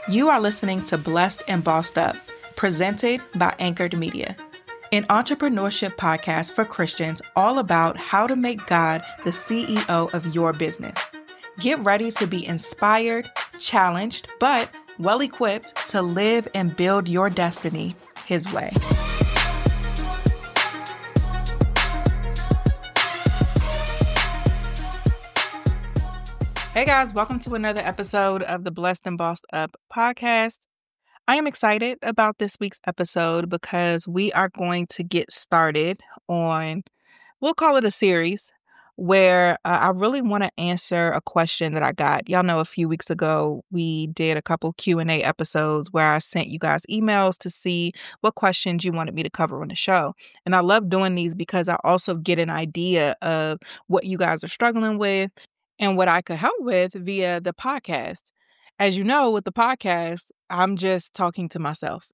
You are listening to Blessed and Bossed Up, presented by Anchored Media, an entrepreneurship podcast for Christians all about how to make God the CEO of your business. Get ready to be inspired, challenged, but well-equipped to live and build your destiny His way. Hey guys, welcome to another episode of the Blessed and Bossed Up podcast. I am excited about this week's episode because we are going to get started on, we'll call it a series, where I really want to answer a question that I got. Y'all know a few weeks ago, we did a couple Q&A episodes where I sent you guys emails to see what questions you wanted me to cover on the show. And I love doing these because I also get an idea of what you guys are struggling with and what I could help with via the podcast. As you know, with the podcast, I'm just talking to myself.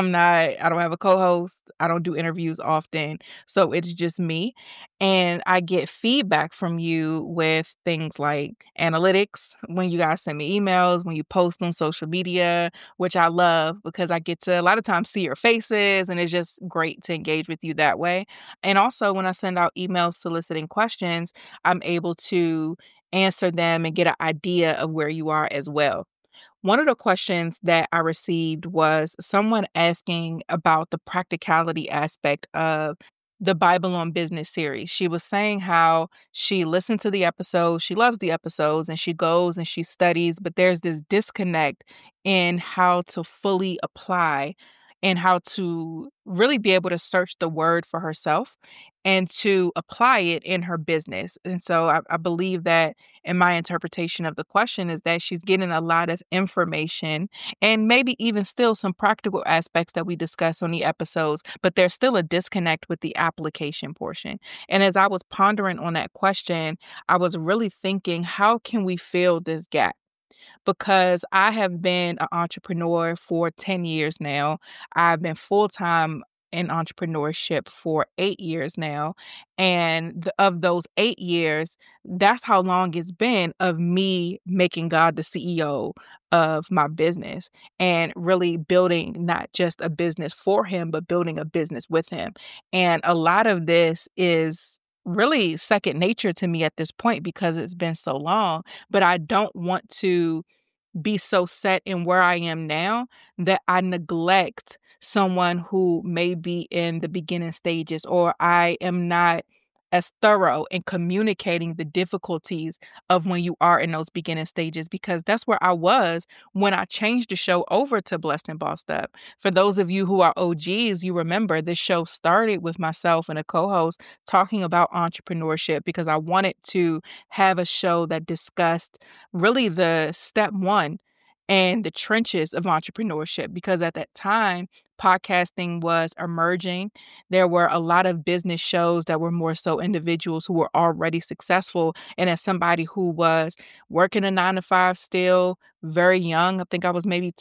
I don't have a co-host. I don't do interviews often. So it's just me. And I get feedback from you with things like analytics, when you guys send me emails, when you post on social media, which I love because I get to a lot of times see your faces and it's just great to engage with you that way. And also when I send out emails soliciting questions, I'm able to answer them and get an idea of where you are as well. One of the questions that I received was someone asking about the practicality aspect of the Bible on Business series. She was saying how she listened to the episodes, she loves the episodes, and she goes and she studies, but there's this disconnect in how to fully apply and how to really be able to search the word for herself and to apply it in her business. And so I believe that in my interpretation of the question is that she's getting a lot of information and maybe even still some practical aspects that we discuss on the episodes, but there's still a disconnect with the application portion. And as I was pondering on that question, I was really thinking, how can we fill this gap? Because I have been an entrepreneur for 10 years now. I've been full-time in entrepreneurship for 8 years now. And of those 8 years, that's how long it's been of me making God the CEO of my business and really building not just a business for Him, but building a business with Him. And a lot of this is really second nature to me at this point because it's been so long, but I don't want to be so set in where I am now that I neglect someone who may be in the beginning stages, or I am not as thorough in communicating the difficulties of when you are in those beginning stages, because that's where I was when I changed the show over to Blessed and Bossed Up. For those of you who are OGs, you remember this show started with myself and a co-host talking about entrepreneurship because I wanted to have a show that discussed really the step one and the trenches of entrepreneurship, because at that time, podcasting was emerging. There were a lot of business shows that were more so individuals who were already successful. And as somebody who was working a 9 to 5 still, very young, I think I was maybe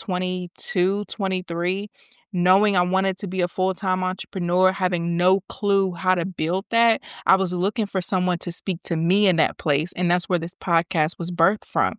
22, 23, knowing I wanted to be a full-time entrepreneur, having no clue how to build that, I was looking for someone to speak to me in that place. And that's where this podcast was birthed from.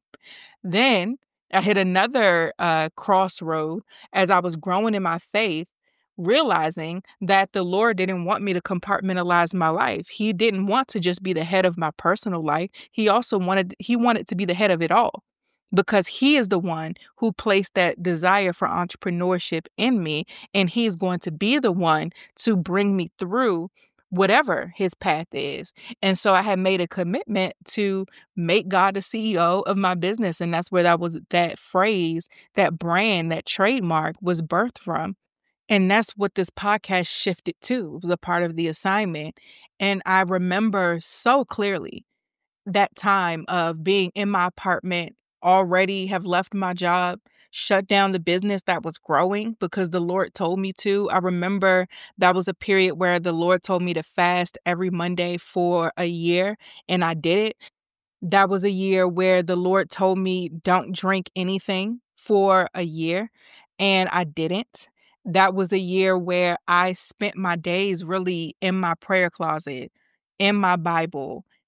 Then I hit another crossroad as I was growing in my faith, realizing that the Lord didn't want me to compartmentalize my life. He didn't want to just be the head of my personal life. He wanted to be the head of it all, because He is the one who placed that desire for entrepreneurship in me, and He's going to be the one to bring me through whatever His path is. And so I had made a commitment to make God the CEO of my business. And that's where that phrase, that brand, that trademark was birthed from. And that's what this podcast shifted to. It was a part of the assignment. And I remember so clearly that time of being in my apartment, already have left my job, shut down the business that was growing because the Lord told me to. I remember that was a period where the Lord told me to fast every Monday for a year, and I did it. That was a year where the Lord told me, don't drink anything for a year, and I didn't. That was a year where I spent my days really in my prayer closet, in my Bible,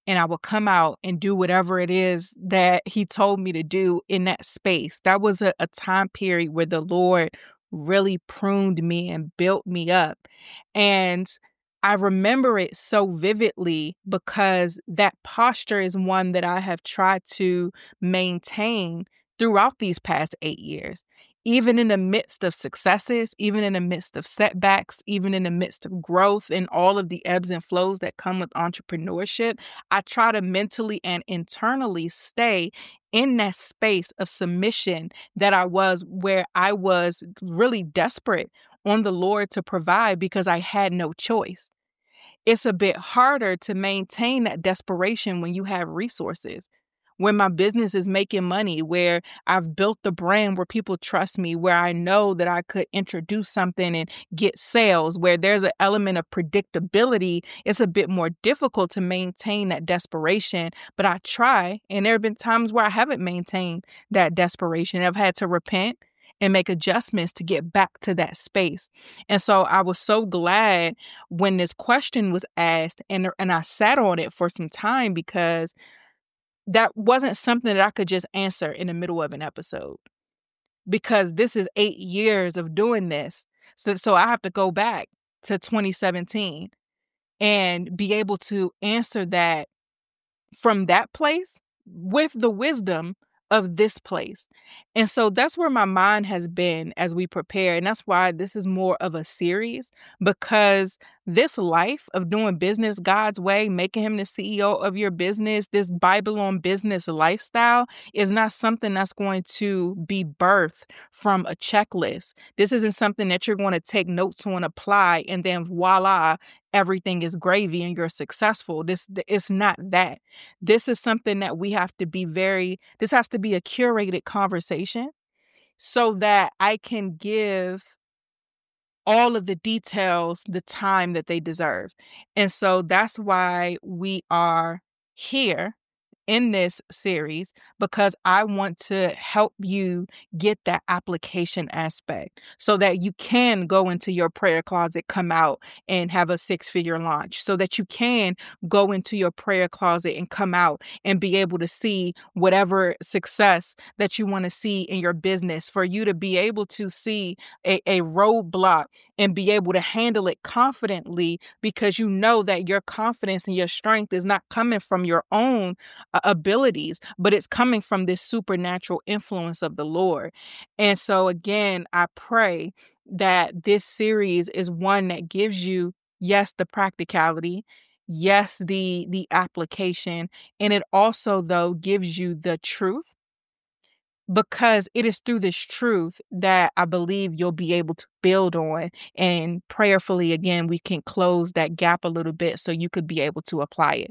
and I would come out and do whatever it is that he told me to do in that space. That was a time period where the Lord really pruned me and built me up. And I remember it so vividly because that posture is one that I have tried to maintain throughout these past 8 years. Even in the midst of successes, even in the midst of setbacks, even in the midst of growth and all of the ebbs and flows that come with entrepreneurship, I try to mentally and internally stay in that space of submission that I was, where I was really desperate on the Lord to provide because I had no choice. It's a bit harder to maintain that desperation when you have resources. When my business is making money, where I've built the brand where people trust me, where I know that I could introduce something and get sales, where there's an element of predictability, it's a bit more difficult to maintain that desperation. But I try, and there have been times where I haven't maintained that desperation. I've had to repent and make adjustments to get back to that space. And so I was so glad when this question was asked, and I sat on it for some time, because that wasn't something that I could just answer in the middle of an episode, because this is 8 years of doing this. So I have to go back to 2017 and be able to answer that from that place with the wisdom of this place. And so that's where my mind has been as we prepare. And that's why this is more of a series, because this life of doing business God's way, making him the CEO of your business, this Bible on business lifestyle is not something that's going to be birthed from a checklist. This isn't something that you're going to take notes on, apply, and then voila, everything is gravy and you're successful. It's not that. This is something that we have to be this has to be a curated conversation so that I can give all of the details the time that they deserve. And so that's why we are here in this series, because I want to help you get that application aspect so that you can go into your prayer closet, come out and have a 6-figure launch, so that you can go into your prayer closet and come out and be able to see whatever success that you want to see in your business, for you to be able to see a roadblock and be able to handle it confidently, because you know that your confidence and your strength is not coming from your own abilities, but it's coming from this supernatural influence of the Lord. And so again, I pray that this series is one that gives you, yes, the practicality, yes, the application, and it also though gives you the truth, because it is through this truth that I believe you'll be able to build on, and prayerfully again we can close that gap a little bit so you could be able to apply it.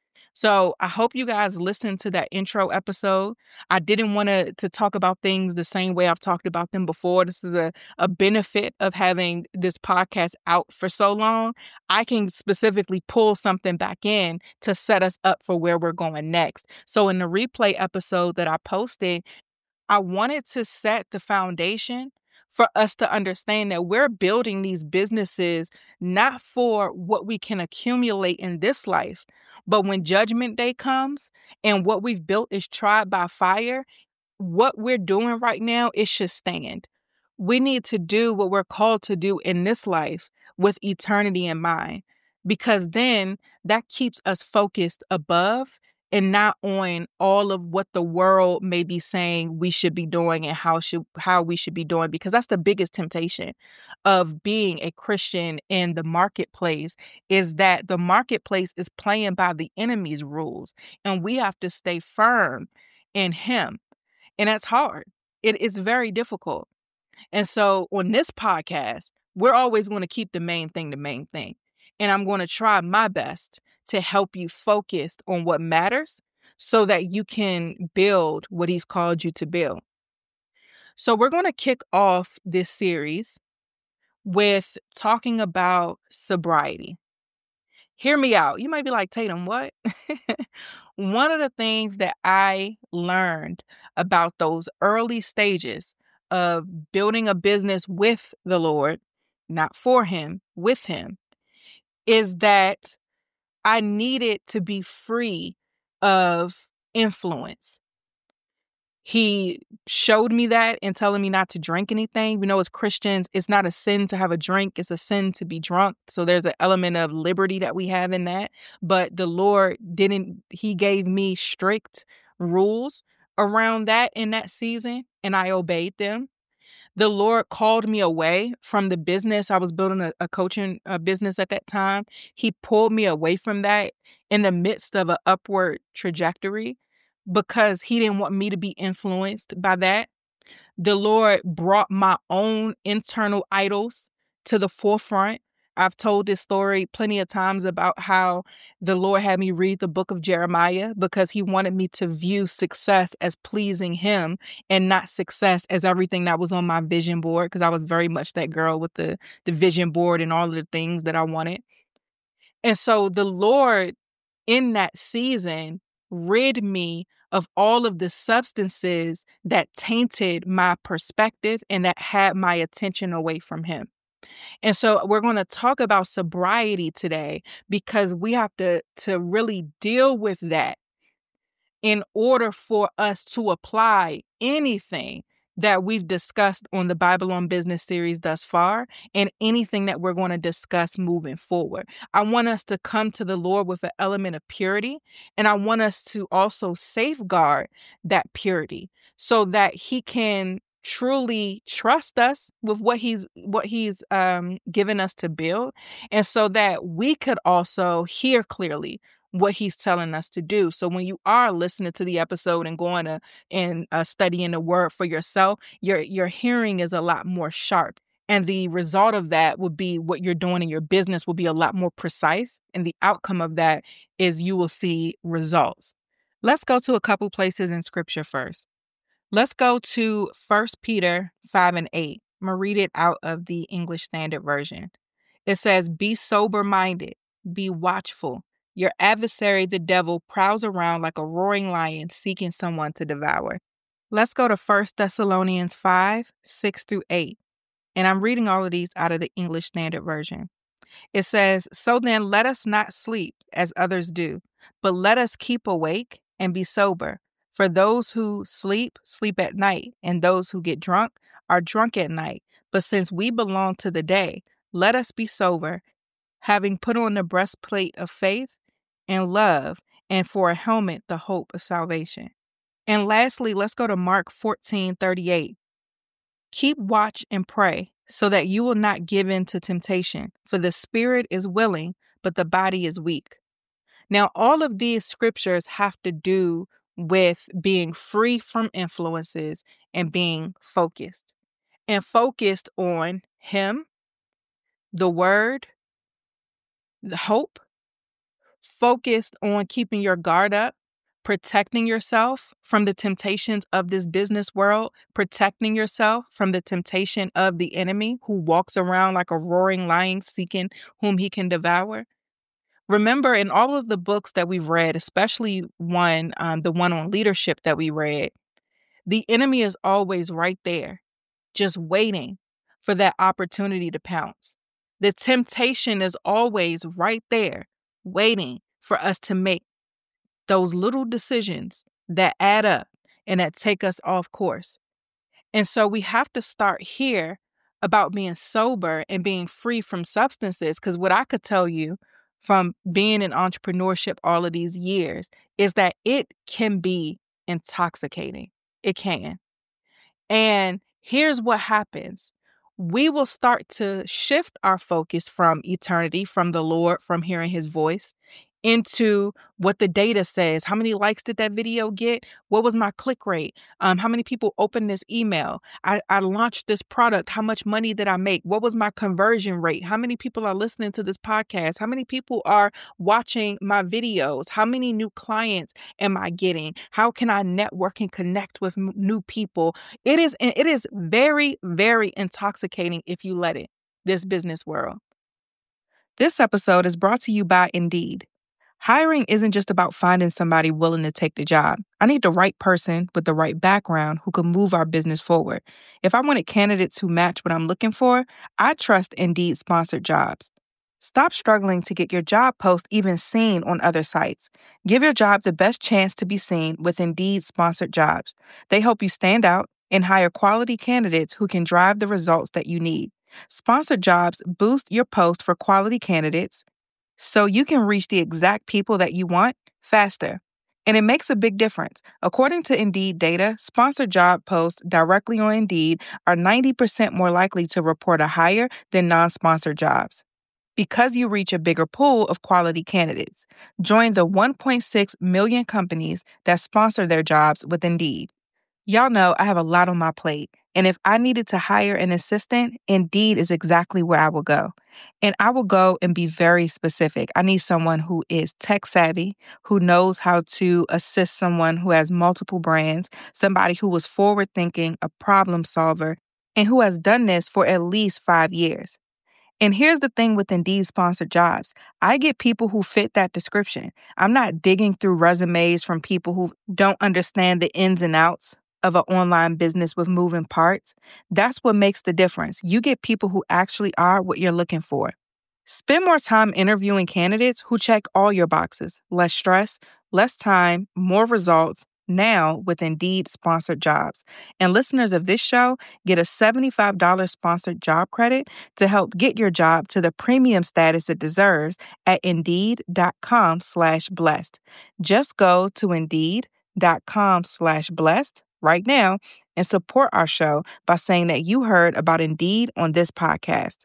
So I hope you guys listened to that intro episode. I didn't want to talk about things the same way I've talked about them before. This is a benefit of having this podcast out for so long. I can specifically pull something back in to set us up for where we're going next. So in the replay episode that I posted, I wanted to set the foundation for us to understand that we're building these businesses not for what we can accumulate in this life, but when judgment day comes and what we've built is tried by fire, what we're doing right now, it should stand. We need to do what we're called to do in this life with eternity in mind, because then that keeps us focused above and not on all of what the world may be saying we should be doing and how we should be doing, because that's the biggest temptation of being a Christian in the marketplace, is that the marketplace is playing by the enemy's rules and we have to stay firm in him. And that's hard. It is very difficult. And so on this podcast, we're always going to keep the main thing the main thing. And I'm going to try my best to help you focus on what matters so that you can build what he's called you to build. So we're going to kick off this series with talking about sobriety. Hear me out. You might be like, Tatum, what? One of the things that I learned about those early stages of building a business with the Lord, not for him, with him, is that I needed to be free of influence. He showed me that in telling me not to drink anything. We know as Christians, it's not a sin to have a drink, it's a sin to be drunk. So there's an element of liberty that we have in that. But the Lord He gave me strict rules around that in that season, and I obeyed them. The Lord called me away from the business. I was building a coaching business at that time. He pulled me away from that in the midst of an upward trajectory because he didn't want me to be influenced by that. The Lord brought my own internal idols to the forefront. I've told this story plenty of times about how the Lord had me read the book of Jeremiah because he wanted me to view success as pleasing him and not success as everything that was on my vision board, because I was very much that girl with the vision board and all of the things that I wanted. And so the Lord in that season rid me of all of the substances that tainted my perspective and that had my attention away from him. And so we're going to talk about sobriety today because we have to really deal with that in order for us to apply anything that we've discussed on the Bible on Business series thus far and anything that we're going to discuss moving forward. I want us to come to the Lord with an element of purity, and I want us to also safeguard that purity so that he can truly trust us with what he's given us to build, and so that we could also hear clearly what he's telling us to do. So when you are listening to the episode and going to and studying the word for yourself, your hearing is a lot more sharp. And the result of that would be what you're doing in your business will be a lot more precise. And the outcome of that is you will see results. Let's go to a couple places in scripture first. Let's go to 1 Peter 5 and 8. I'm going to read it out of the English Standard Version. It says, "Be sober-minded, be watchful. Your adversary, the devil, prowls around like a roaring lion seeking someone to devour." Let's go to 1 Thessalonians 5, 6 through 8. And I'm reading all of these out of the English Standard Version. It says, "So then let us not sleep as others do, but let us keep awake and be sober. For those who sleep, sleep at night, and those who get drunk are drunk at night. But since we belong to the day, let us be sober, having put on the breastplate of faith and love, and for a helmet, the hope of salvation." And lastly, let's go to Mark 14:38. "Keep watch and pray, so that you will not give in to temptation, for the spirit is willing, but the body is weak." Now, all of these scriptures have to do with being free from influences and being focused. And focused on him, the word, the hope, focused on keeping your guard up, protecting yourself from the temptations of this business world, protecting yourself from the temptation of the enemy who walks around like a roaring lion seeking whom he can devour. Remember, in all of the books that we've read, especially the one on leadership that we read, the enemy is always right there, just waiting for that opportunity to pounce. The temptation is always right there, waiting for us to make those little decisions that add up and that take us off course. And so we have to start here about being sober and being free from substances, because what I could tell you from being in entrepreneurship all of these years is that it can be intoxicating. It can. And here's what happens. We will start to shift our focus from eternity, from the Lord, from hearing his voice, into what the data says. How many likes did that video get? What was my click rate? How many people opened this email? I launched this product. How much money did I make? What was my conversion rate? How many people are listening to this podcast? How many people are watching my videos? How many new clients am I getting? How can I network and connect with new people? It is very, very intoxicating if you let it, this business world. This episode is brought to you by Indeed. Hiring isn't just about finding somebody willing to take the job. I need the right person with the right background who can move our business forward. If I wanted candidates who match what I'm looking for, I trust Indeed sponsored jobs. Stop struggling to get your job post even seen on other sites. Give your job the best chance to be seen with Indeed sponsored jobs. They help you stand out and hire quality candidates who can drive the results that you need. Sponsored jobs boost your post for quality candidates so you can reach the exact people that you want faster. And it makes a big difference. According to Indeed data, sponsored job posts directly on Indeed are 90% more likely to report a hire than non-sponsored jobs because you reach a bigger pool of quality candidates. Join the 1.6 million companies that sponsor their jobs with Indeed. Y'all know I have a lot on my plate, and if I needed to hire an assistant, Indeed is exactly where I will go. And I will go and be very specific. I need someone who is tech savvy, who knows how to assist someone who has multiple brands, somebody who is forward thinking, a problem solver, and who has done this for at least 5 years. And here's the thing with Indeed sponsored jobs. I get people who fit that description. I'm not digging through resumes from people who don't understand the ins and outs of an online business with moving parts. That's what makes the difference. You get people who actually are what you're looking for. Spend more time interviewing candidates who check all your boxes. Less stress, less time, more results. Now with Indeed sponsored jobs. And listeners of this show get a $75 sponsored job credit to help get your job to the premium status it deserves at Indeed.com/blessed. Just go to Indeed.com/blessed right now and support our show by saying that you heard about Indeed on this podcast.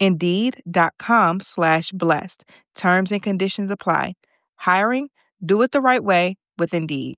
Indeed.com/blessed. Terms and conditions apply. Hiring, do it the right way with Indeed.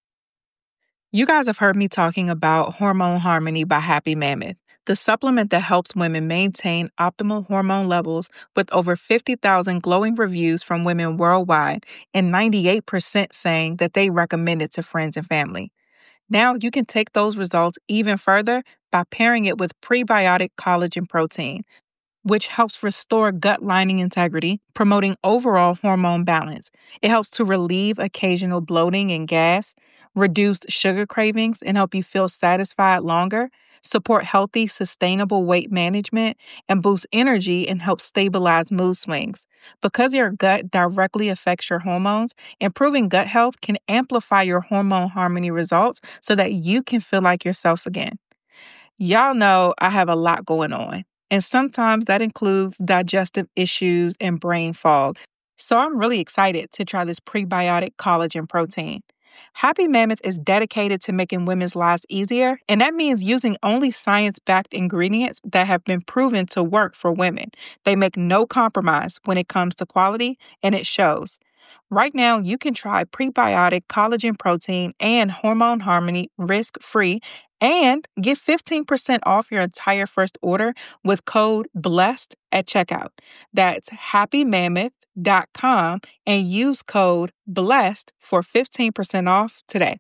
You guys have heard me talking about Hormone Harmony by Happy Mammoth, the supplement that helps women maintain optimal hormone levels with over 50,000 glowing reviews from women worldwide and 98% saying that they recommend it to friends and family. Now you can take those results even further by pairing it with prebiotic collagen protein, which helps restore gut lining integrity, promoting overall hormone balance. It helps to relieve occasional bloating and gas, reduce sugar cravings, and help you feel satisfied longer, support healthy, sustainable weight management, and boost energy and help stabilize mood swings. Because your gut directly affects your hormones, improving gut health can amplify your hormone harmony results so that you can feel like yourself again. Y'all know I have a lot going on, and sometimes that includes digestive issues and brain fog. So I'm really excited to try this prebiotic collagen protein. Happy Mammoth is dedicated to making women's lives easier, and that means using only science-backed ingredients that have been proven to work for women. They make no compromise when it comes to quality, and it shows. Right now, you can try prebiotic collagen protein and hormone harmony risk-free and get 15% off your entire first order with code BLESSED at checkout. That's happymammoth.com and use code BLESSED for 15% off today.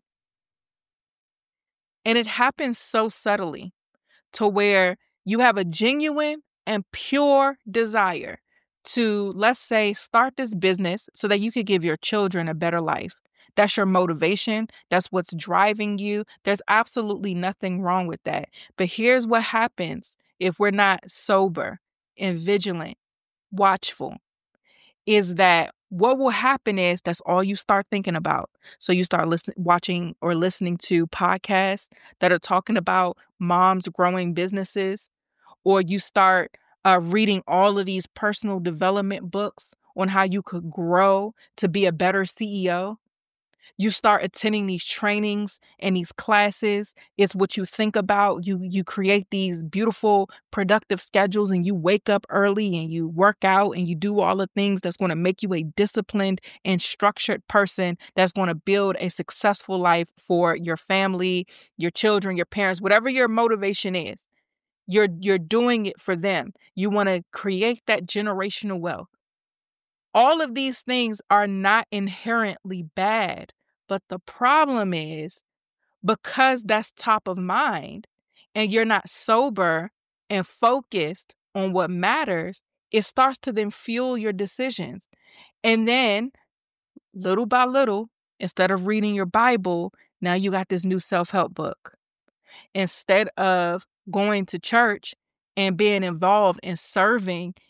And it happens so subtly to where you have a genuine and pure desire to, let's say, start this business so that you could give your children a better life. That's your motivation. That's what's driving you. There's absolutely nothing wrong with that. But here's what happens if we're not sober and vigilant, watchful, is that what will happen is that's all you start thinking about. So you start watching or listening to podcasts that are talking about moms growing businesses, or you start reading all of these personal development books on how you could grow to be a better CEO. You start attending these trainings and these classes. It's what you think about. You create these beautiful, productive schedules, and you wake up early and you work out and you do all the things that's going to make you a disciplined and structured person that's going to build a successful life for your family, your children, your parents, whatever your motivation is. You're doing it for them. You want to create that generational wealth. All of these things are not inherently bad, but the problem is because that's top of mind and you're not sober and focused on what matters, it starts to then fuel your decisions. And then little by little, instead of reading your Bible, now you got this new self-help book. Instead of going to church and being involved in serving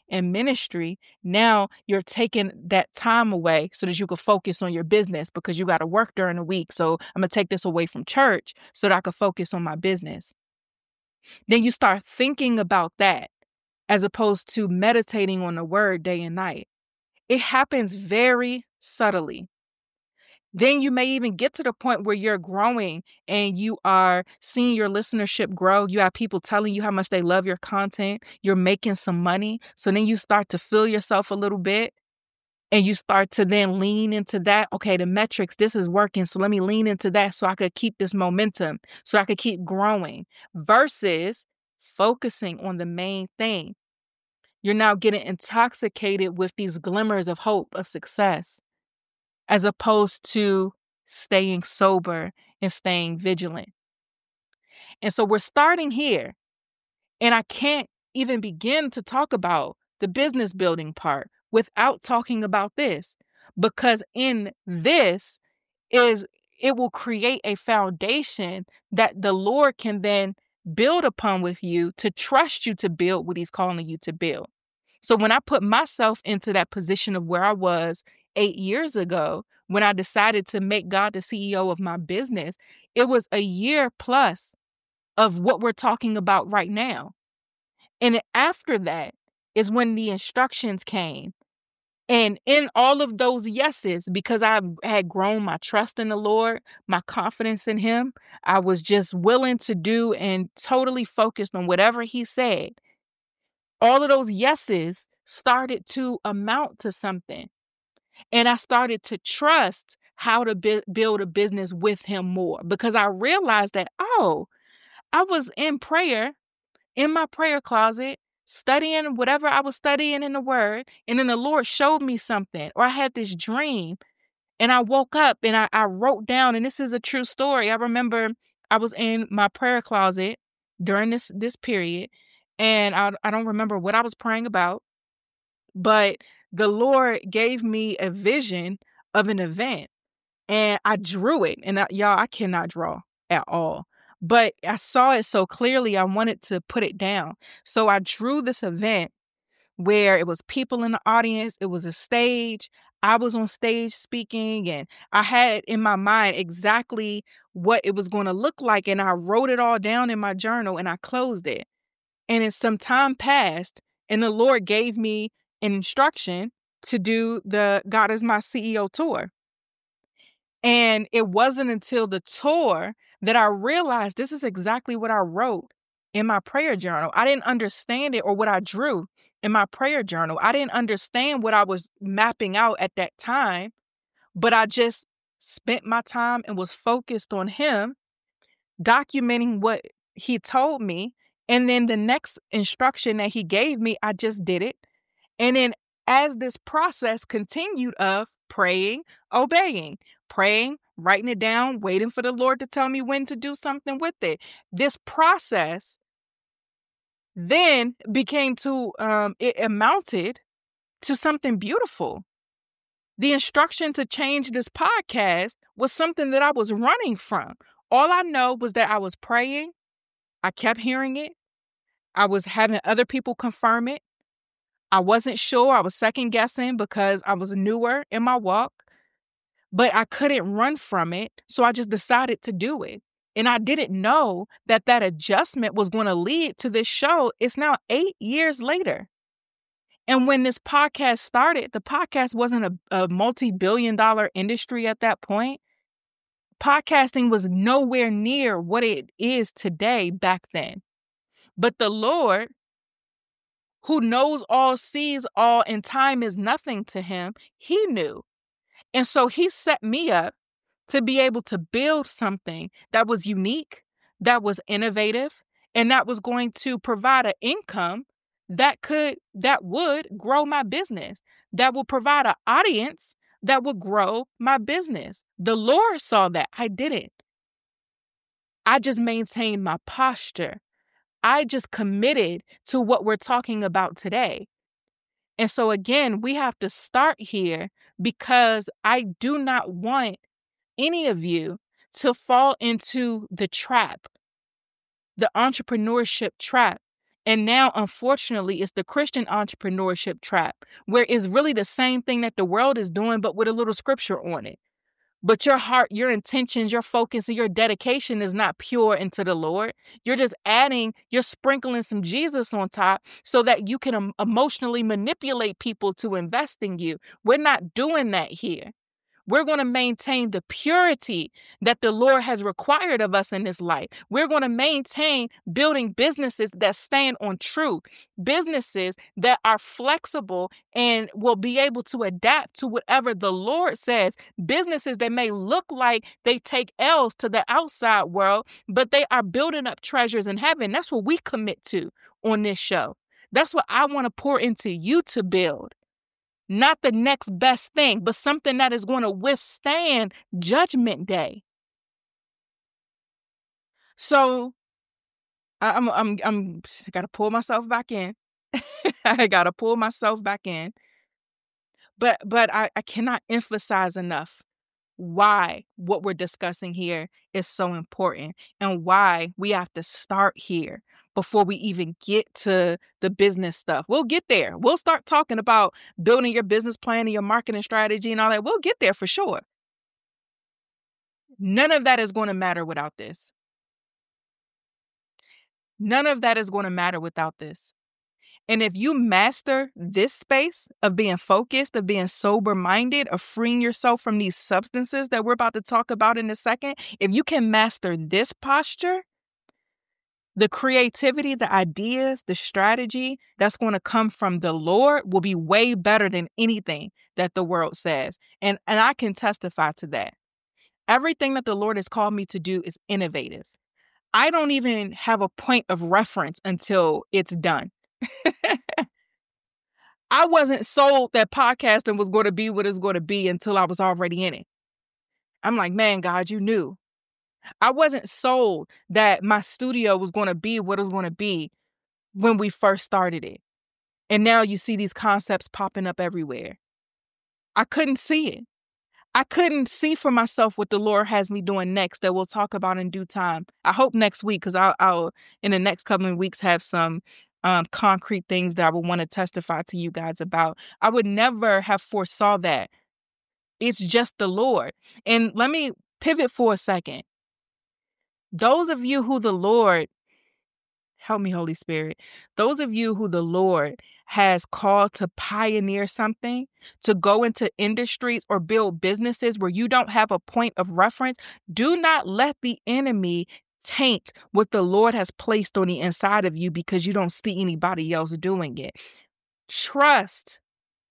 in ministry, now you're taking that time away so that you can focus on your business because you got to work during the week. So I'm going to take this away from church so that I can focus on my business. Then you start thinking about that as opposed to meditating on the word day and night. It happens very subtly. Then you may even get to the point where you're growing and you are seeing your listenership grow. You have people telling you how much they love your content. You're making some money. So then you start to feel yourself a little bit and you start to then lean into that. Okay, the metrics, this is working. So let me lean into that so I could keep this momentum, so I could keep growing versus focusing on the main thing. You're now getting intoxicated with these glimmers of hope, of success, as opposed to staying sober and staying vigilant. And so we're starting here. And I can't even begin to talk about the business building part without talking about this, because in this it will create a foundation that the Lord can then build upon with you to trust you to build what he's calling you to build. So when I put myself into that position of where I was 8 years ago, when I decided to make God the CEO of my business, it was a year plus of what we're talking about right now. And after that is when the instructions came. And in all of those yeses, because I had grown my trust in the Lord, my confidence in him, I was just willing to do and totally focused on whatever he said. All of those yeses started to amount to something. And I started to trust how to build a business with him more, because I realized that, I was in prayer, in my prayer closet, studying whatever I was studying in the word. And then the Lord showed me something, or I had this dream and I woke up and I wrote down, and this is a true story. I remember I was in my prayer closet during this period, and I don't remember what I was praying about, but the Lord gave me a vision of an event and I drew it. And y'all, I cannot draw at all, but I saw it so clearly. I wanted to put it down. So I drew this event where it was people in the audience. It was a stage. I was on stage speaking, and I had in my mind exactly what it was going to look like. And I wrote it all down in my journal and I closed it. And then some time passed and the Lord gave me an instruction to do the God is My CEO tour. And it wasn't until the tour that I realized this is exactly what I wrote in my prayer journal. I didn't understand it, or what I drew in my prayer journal. I didn't understand what I was mapping out at that time, but I just spent my time and was focused on him, documenting what he told me. And then the next instruction that he gave me, I just did it. And then as this process continued of praying, obeying, praying, writing it down, waiting for the Lord to tell me when to do something with it, this process then became it amounted to something beautiful. The instruction to change this podcast was something that I was running from. All I know was that I was praying. I kept hearing it. I was having other people confirm it. I wasn't sure. I was second guessing because I was newer in my walk, but I couldn't run from it. So I just decided to do it. And I didn't know that that adjustment was going to lead to this show. It's now 8 years later. And when this podcast started, the podcast wasn't a multi-billion-dollar industry at that point. Podcasting was nowhere near what it is today back then. But the Lord, who knows all, sees all, and time is nothing to him, he knew. And so he set me up to be able to build something that was unique, that was innovative, and that was going to provide an income that would grow my business, that will provide an audience that will grow my business. The Lord saw that. I didn't. I just maintained my posture. I just committed to what we're talking about today. And so again, we have to start here, because I do not want any of you to fall into the trap, the entrepreneurship trap, And now, unfortunately, it's the Christian entrepreneurship trap, where it's really the same thing that the world is doing, but with a little scripture on it. But your heart, your intentions, your focus, and your dedication is not pure into the Lord. You're just you're sprinkling some Jesus on top so that you can emotionally manipulate people to invest in you. We're not doing that here. We're going to maintain the purity that the Lord has required of us in this life. We're going to maintain building businesses that stand on truth, businesses that are flexible and will be able to adapt to whatever the Lord says, businesses that may look like they take L's to the outside world, but they are building up treasures in heaven. That's what we commit to on this show. That's what I want to pour into you to build. Not the next best thing, but something that is going to withstand Judgment Day. So I gotta pull myself back in. I gotta pull myself back in. But I cannot emphasize enough why what we're discussing here is so important and why we have to start here before we even get to the business stuff. We'll get there. We'll start talking about building your business plan and your marketing strategy and all that. We'll get there for sure. None of that is going to matter without this. None of that is going to matter without this. And if you master this space of being focused, of being sober-minded, of freeing yourself from these substances that we're about to talk about in a second, if you can master this posture, the creativity, the ideas, the strategy that's going to come from the Lord will be way better than anything that the world says. And I can testify to that. Everything that the Lord has called me to do is innovative. I don't even have a point of reference until it's done. I wasn't sold that podcasting was going to be what it's going to be until I was already in it. I'm like, man, God, you knew. I wasn't sold that my studio was going to be what it was going to be when we first started it. And now you see these concepts popping up everywhere. I couldn't see it. I couldn't see for myself what the Lord has me doing next that we'll talk about in due time. I hope next week, because I'll in the next couple of weeks have some concrete things that I would want to testify to you guys about. I would never have foresaw that. It's just the Lord. And let me pivot for a second. Those of you who the Lord, help me, Holy Spirit, those of you who the Lord has called to pioneer something, to go into industries or build businesses where you don't have a point of reference, do not let the enemy taint what the Lord has placed on the inside of you because you don't see anybody else doing it. Trust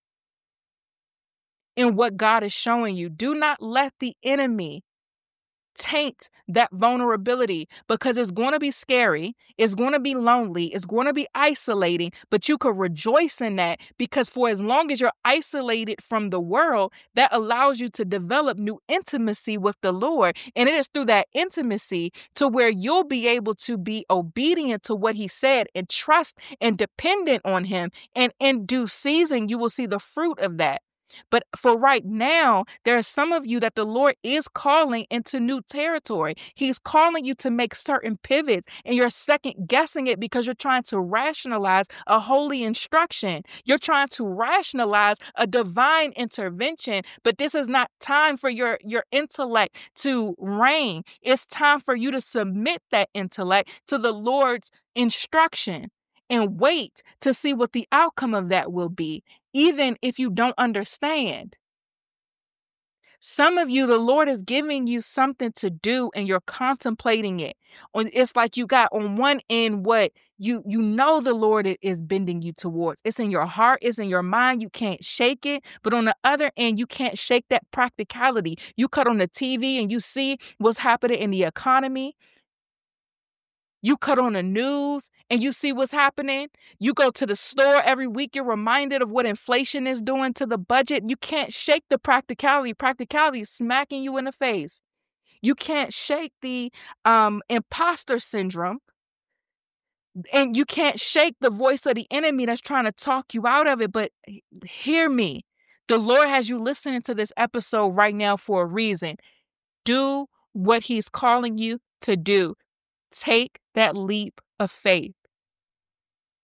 in what God is showing you. Do not let the enemy taint that vulnerability because it's going to be scary. It's going to be lonely. It's going to be isolating, but you could rejoice in that because for as long as you're isolated from the world, that allows you to develop new intimacy with the Lord. And it is through that intimacy to where you'll be able to be obedient to what he said and trust and dependent on him. And in due season, you will see the fruit of that. But for right now, there are some of you that the Lord is calling into new territory. He's calling you to make certain pivots and you're second guessing it because you're trying to rationalize a holy instruction. You're trying to rationalize a divine intervention, but this is not time for your intellect to reign. It's time for you to submit that intellect to the Lord's instruction and wait to see what the outcome of that will be, even if you don't understand. Some of you, the Lord is giving you something to do and you're contemplating it. It's like you got on one end what you know the Lord is bending you towards. It's in your heart, it's in your mind. You can't shake it. But on the other end, you can't shake that practicality. You cut on the TV and you see what's happening in the economy. You cut on the news and you see what's happening. You go to the store every week. You're reminded of what inflation is doing to the budget. You can't shake the practicality. Practicality is smacking you in the face. You can't shake the imposter syndrome. And you can't shake the voice of the enemy that's trying to talk you out of it. But hear me. The Lord has you listening to this episode right now for a reason. Do what he's calling you to do. Take that leap of faith.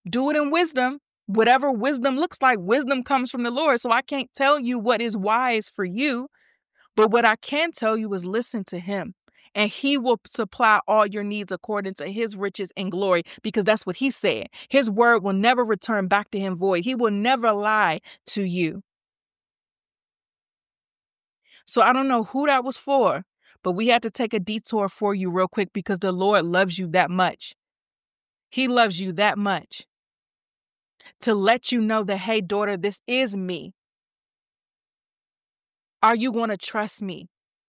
Do it in wisdom. Whatever wisdom looks like, wisdom comes from the Lord. So I can't tell you what is wise for you, but what I can tell you is listen to him. And he will supply all your needs according to his riches and glory, because that's what he said. His word will never return back to him void. He will never lie to you. So I don't know who that was for, but we had to take a detour for you real quick because the Lord loves you that much. He loves you that much to let you know that, hey, daughter, this is me. Are you going to trust me?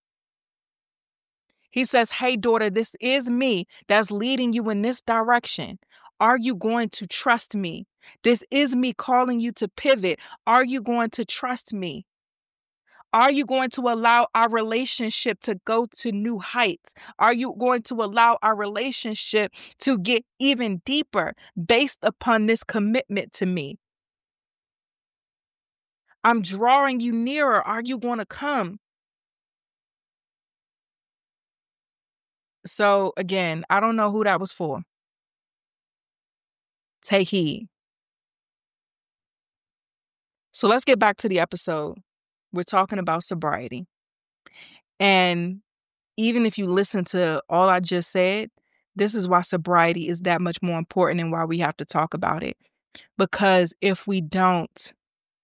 He says, hey, daughter, this is me that's leading you in this direction. Are you going to trust me? This is me calling you to pivot. Are you going to trust me? Are you going to allow our relationship to go to new heights? Are you going to allow our relationship to get even deeper based upon this commitment to me? I'm drawing you nearer. Are you going to come? So again, I don't know who that was for. Take heed. So let's get back to the episode. We're talking about sobriety. And even if you listen to all I just said, this is why sobriety is that much more important and why we have to talk about it. Because if we don't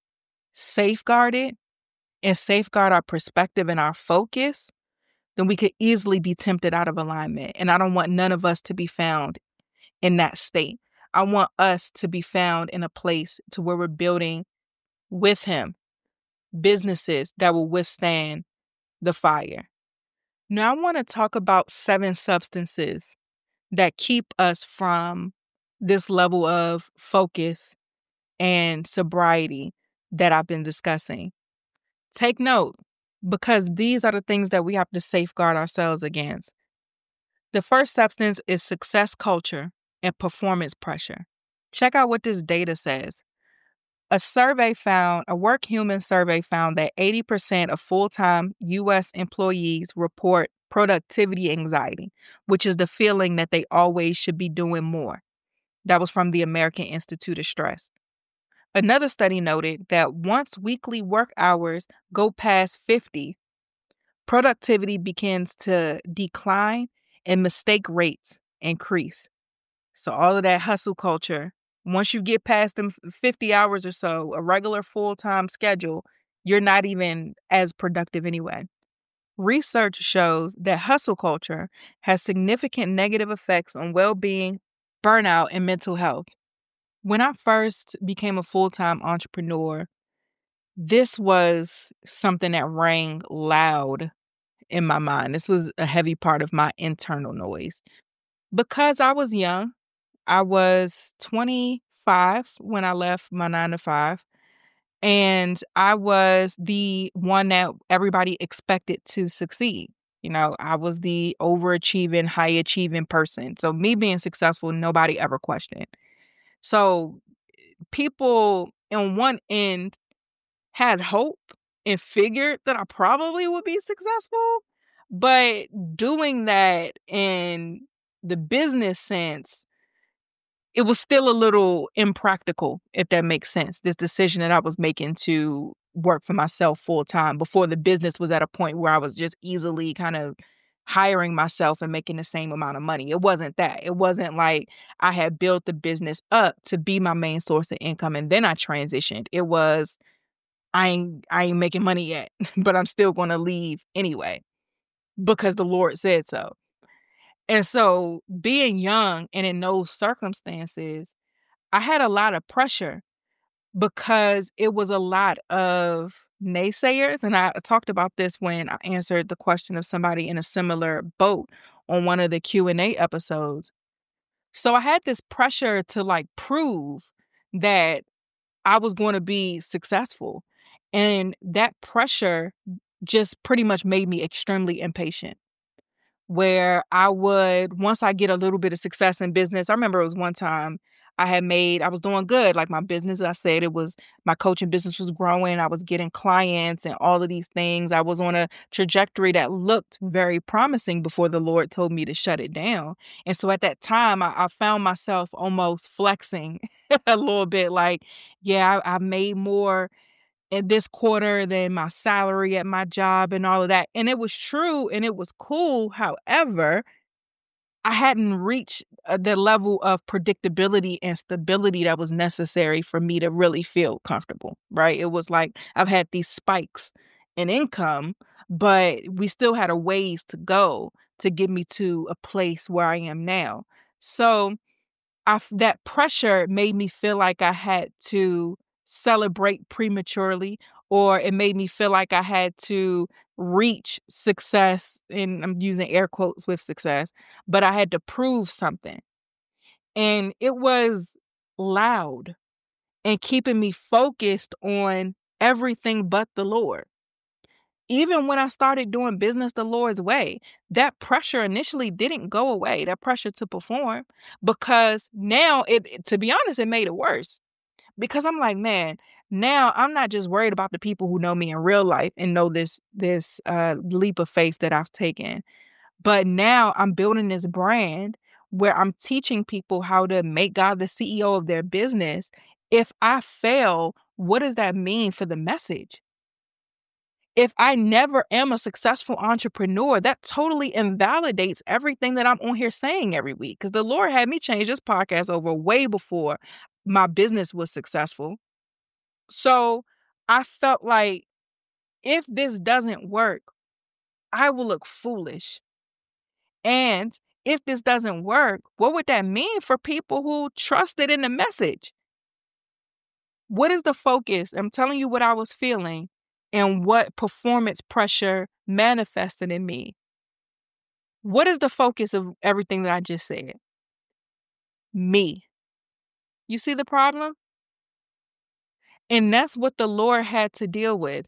safeguard it and safeguard our perspective and our focus, then we could easily be tempted out of alignment. And I don't want none of us to be found in that state. I want us to be found in a place to where we're building with him businesses that will withstand the fire. Now, I want to talk about 7 substances that keep us from this level of focus and sobriety that I've been discussing. Take note, because these are the things that we have to safeguard ourselves against. The first substance is success culture and performance pressure. Check out what this data says. A WorkHuman survey found that 80% of full-time U.S. employees report productivity anxiety, which is the feeling that they always should be doing more. That was from the American Institute of Stress. Another study noted that once weekly work hours go past 50, productivity begins to decline and mistake rates increase. So all of that hustle culture, once you get past them 50 hours or so, a regular full-time schedule, you're not even as productive anyway. Research shows that hustle culture has significant negative effects on well-being, burnout, and mental health. When I first became a full-time entrepreneur, this was something that rang loud in my mind. This was a heavy part of my internal noise. Because I was young, I was 25 when I left my 9 to 5, and I was the one that everybody expected to succeed. You know, I was the overachieving, high achieving person. So me being successful, nobody ever questioned. So people on one end had hope and figured that I probably would be successful, but doing that in the business sense, it was still a little impractical, if that makes sense. This decision that I was making to work for myself full time before the business was at a point where I was just easily kind of hiring myself and making the same amount of money. It wasn't that. It wasn't like I had built the business up to be my main source of income and then I transitioned. It was I ain't making money yet, but I'm still going to leave anyway because the Lord said so. And so being young and in those circumstances, I had a lot of pressure because it was a lot of naysayers. And I talked about this when I answered the question of somebody in a similar boat on one of the Q&A episodes. So I had this pressure to like prove that I was going to be successful. And that pressure just pretty much made me extremely impatient. Where I would, once I get a little bit of success in business, I remember it was one time I was doing good. Like my business, I said my coaching business was growing. I was getting clients and all of these things. I was on a trajectory that looked very promising before the Lord told me to shut it down. And so at that time, I found myself almost flexing a little bit like, yeah, I made more in this quarter than my salary at my job and all of that. And it was true and it was cool. However, I hadn't reached the level of predictability and stability that was necessary for me to really feel comfortable, right? It was like I've had these spikes in income, but we still had a ways to go to get me to a place where I am now. So that pressure made me feel like I had to celebrate prematurely, or it made me feel like I had to reach success, and I'm using air quotes with success, but I had to prove something. And it was loud and keeping me focused on everything but the Lord. Even when I started doing business the Lord's way, that pressure initially didn't go away, that pressure to perform, because now to be honest, it made it worse. Because I'm like, man, now I'm not just worried about the people who know me in real life and know this leap of faith that I've taken, but now I'm building this brand where I'm teaching people how to make God the CEO of their business. If I fail, what does that mean for the message? If I never am a successful entrepreneur, that totally invalidates everything that I'm on here saying every week. Because the Lord had me change this podcast over way before my business was successful. So I felt like if this doesn't work, I will look foolish. And if this doesn't work, what would that mean for people who trusted in the message? What is the focus? I'm telling you what I was feeling and what performance pressure manifested in me. What is the focus of everything that I just said? Me. You see the problem? And that's what the Lord had to deal with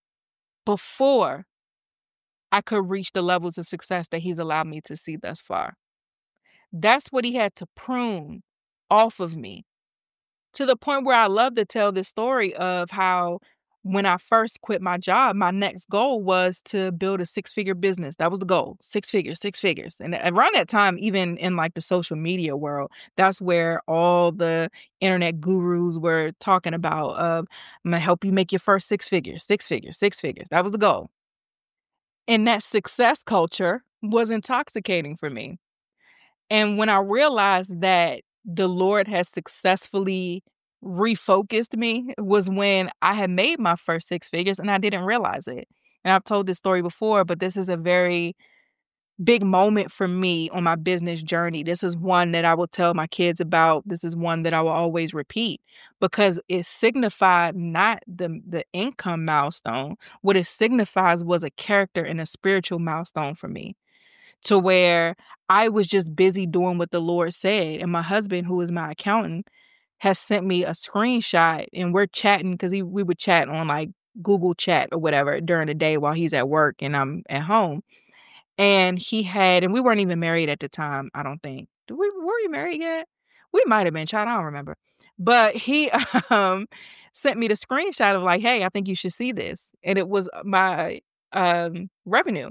before I could reach the levels of success that He's allowed me to see thus far. That's what He had to prune off of me, to the point where I love to tell this story of how when I first quit my job, my next goal was to build a six-figure business. That was the goal. Six figures, six figures. And around that time, even in like the social media world, that's where all the internet gurus were talking about, I'm going to help you make your first six figures, six figures, six figures. That was the goal. And that success culture was intoxicating for me. And when I realized that the Lord has successfully refocused me was when I had made my first six figures and I didn't realize it. And I've told this story before, but this is a very big moment for me on my business journey. This is one that I will tell my kids about. This is one that I will always repeat because it signified not the income milestone. What it signifies was a character and a spiritual milestone for me, to where I was just busy doing what the Lord said. And my husband, who is my accountant, has sent me a screenshot and we're chatting because we would chat on like Google Chat or whatever during the day while he's at work and I'm at home. And and we weren't even married at the time, I don't think. Were we married yet? We might have been, child, I don't remember. But he sent me the screenshot of like, hey, I think you should see this. And it was my revenue.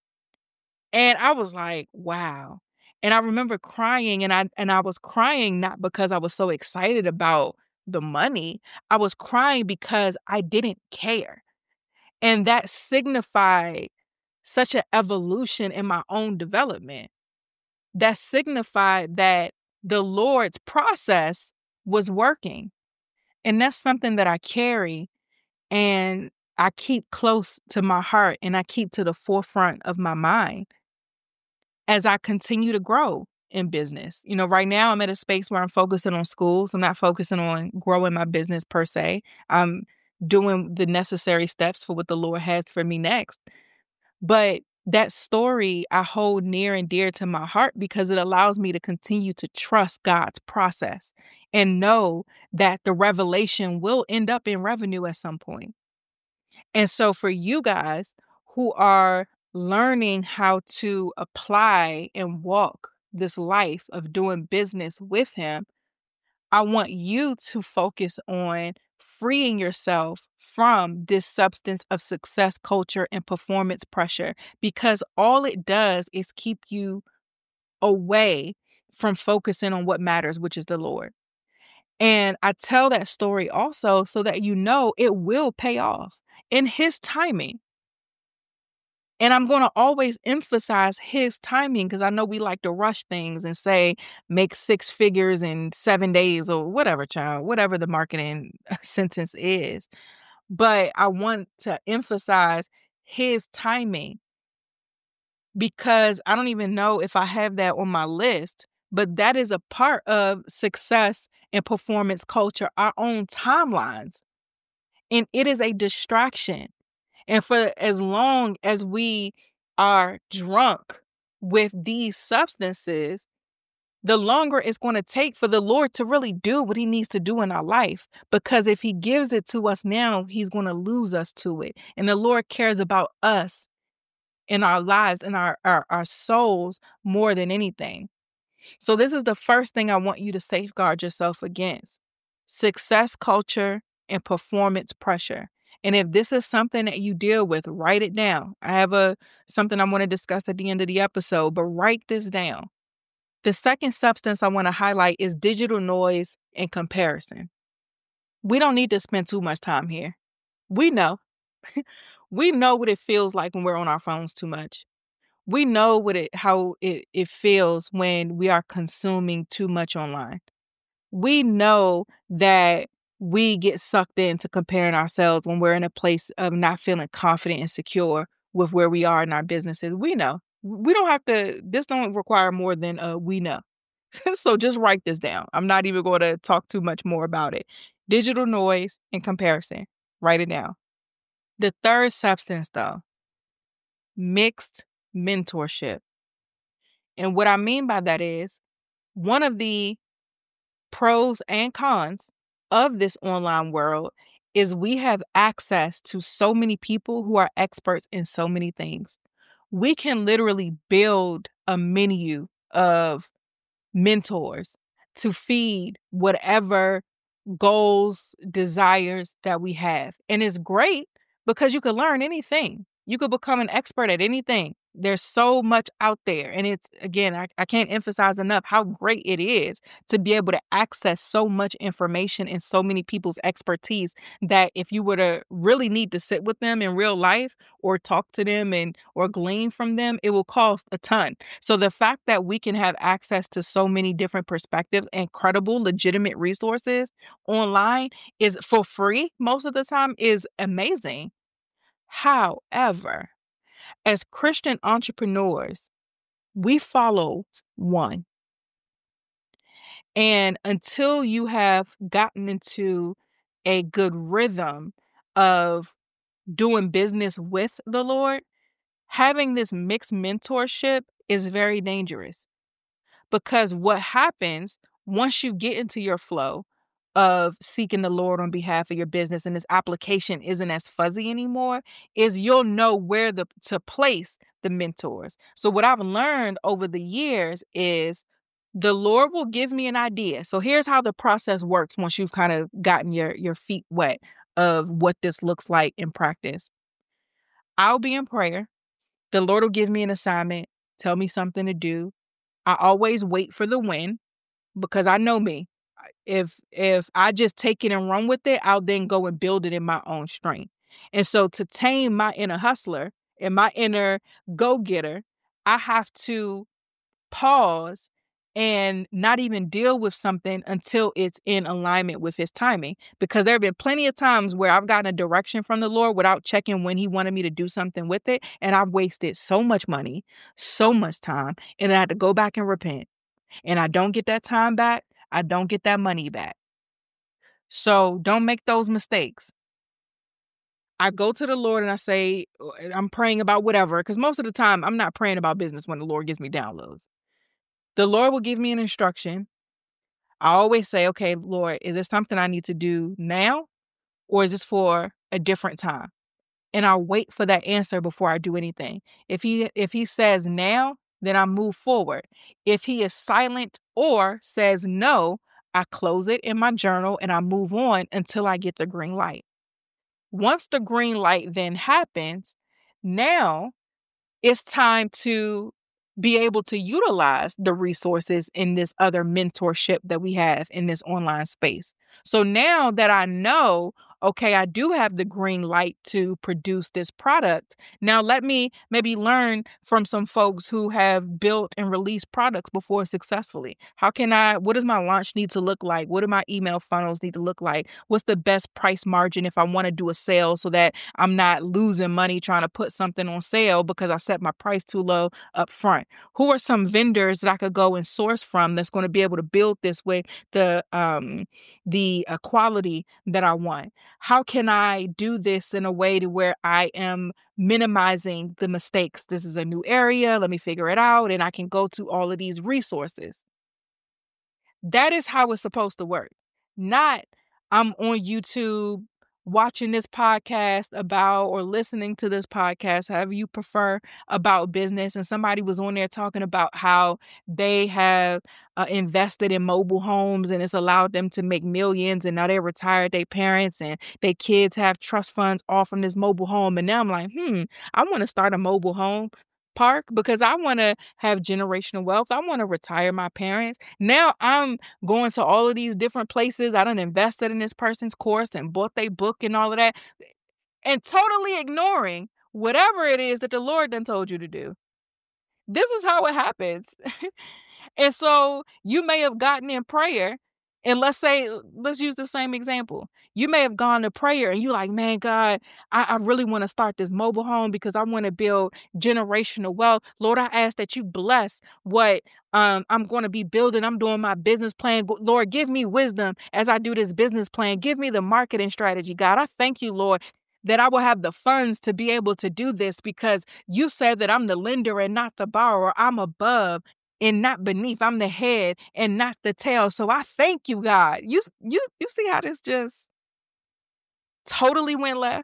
And I was like, wow. And I remember crying and I was crying not because I was so excited about the money. I was crying because I didn't care. And that signified such an evolution in my own development. That signified that the Lord's process was working. And that's something that I carry and I keep close to my heart and I keep to the forefront of my mind as I continue to grow in business. You know, right now I'm at a space where I'm focusing on school. So I'm not focusing on growing my business per se. I'm doing the necessary steps for what the Lord has for me next. But that story I hold near and dear to my heart because it allows me to continue to trust God's process and know that the revelation will end up in revenue at some point. And so for you guys who are learning how to apply and walk this life of doing business with Him, I want you to focus on freeing yourself from this substance of success culture and performance pressure, because all it does is keep you away from focusing on what matters, which is the Lord. And I tell that story also so that you know it will pay off in His timing. And I'm going to always emphasize His timing, because I know we like to rush things and say, make 6 figures in 7 days or whatever, child, whatever the marketing sentence is. But I want to emphasize His timing, because I don't even know if I have that on my list, but that is a part of success and performance culture, our own timelines. And it is a distraction. And for as long as we are drunk with these substances, the longer it's going to take for the Lord to really do what He needs to do in our life. Because if He gives it to us now, He's going to lose us to it. And the Lord cares about us in our lives and our souls more than anything. So this is the first thing I want you to safeguard yourself against: success culture and performance pressure. And if this is something that you deal with, write it down. I have something I want to discuss at the end of the episode, but write this down. The second substance I want to highlight is digital noise and comparison. We don't need to spend too much time here. We know. We know what it feels like when we're on our phones too much. We know how it feels when we are consuming too much online. We know that we get sucked into comparing ourselves when we're in a place of not feeling confident and secure with where we are in our businesses. We know. We don't have to, this don't require more than we know. So just write this down. I'm not even going to talk too much more about it. Digital noise and comparison. Write it down. The third substance, though, mixed mentorship. And what I mean by that is, one of the pros and cons of this online world is we have access to so many people who are experts in so many things. We can literally build a menu of mentors to feed whatever goals, desires that we have. And it's great because you can learn anything. You could become an expert at anything. There's so much out there. And it's, again, I can't emphasize enough how great it is to be able to access so much information and so many people's expertise, that if you were to really need to sit with them in real life or talk to them or glean from them, it will cost a ton. So the fact that we can have access to so many different perspectives and credible, legitimate resources online is for free most of the time is amazing. However, as Christian entrepreneurs, we follow one. And until you have gotten into a good rhythm of doing business with the Lord, having this mixed mentorship is very dangerous. Because what happens once you get into your flow of seeking the Lord on behalf of your business, and this application isn't as fuzzy anymore, is you'll know where to place the mentors. So what I've learned over the years is the Lord will give me an idea. So here's how the process works once you've kind of gotten your feet wet of what this looks like in practice. I'll be in prayer. The Lord will give me an assignment, tell me something to do. I always wait for the win, because I know me. If I just take it and run with it, I'll then go and build it in my own strength. And so to tame my inner hustler and my inner go-getter, I have to pause and not even deal with something until it's in alignment with His timing. Because there have been plenty of times where I've gotten a direction from the Lord without checking when He wanted me to do something with it. And I've wasted so much money, so much time, and I had to go back and repent. And I don't get that time back. I don't get that money back. So don't make those mistakes. I go to the Lord and I say, I'm praying about whatever, because most of the time I'm not praying about business when the Lord gives me downloads. The Lord will give me an instruction. I always say, okay, Lord, is this something I need to do now, or is this for a different time? And I'll wait for that answer before I do anything. If he says now, then I move forward. If He is silent or says no, I close it in my journal and I move on until I get the green light. Once the green light then happens, now it's time to be able to utilize the resources in this other mentorship that we have in this online space. So now that I know, okay, I do have the green light to produce this product. Now let me maybe learn from some folks who have built and released products before successfully. What does my launch need to look like? What do my email funnels need to look like? What's the best price margin if I want to do a sale so that I'm not losing money trying to put something on sale because I set my price too low up front? Who are some vendors that I could go and source from that's going to be able to build this with the quality that I want? How can I do this in a way to where I am minimizing the mistakes? This is a new area. Let me figure it out. And I can go to all of these resources. That is how it's supposed to work. Not I'm on YouTube watching this podcast about or listening to this podcast, however you prefer, about business. And somebody was on there talking about how they have invested in mobile homes and it's allowed them to make millions. And now they're retired, their parents and their kids have trust funds all from this mobile home. And now I'm like, I want to start a mobile home park because I want to have generational wealth. I want to retire my parents. Now I'm going to all of these different places. I done invested in this person's course and bought their book and all of that and totally ignoring whatever it is that the Lord done told you to do. This is how it happens. And so you may have gotten in prayer and let's use the same example. You may have gone to prayer and you're like, man, God, I really want to start this mobile home because I want to build generational wealth. Lord, I ask that you bless what I'm going to be building. I'm doing my business plan. Lord, give me wisdom as I do this business plan. Give me the marketing strategy, God. I thank you, Lord, that I will have the funds to be able to do this because you said that I'm the lender and not the borrower. I'm above and not beneath. I'm the head and not the tail. So I thank you, God. You see how this just totally went left?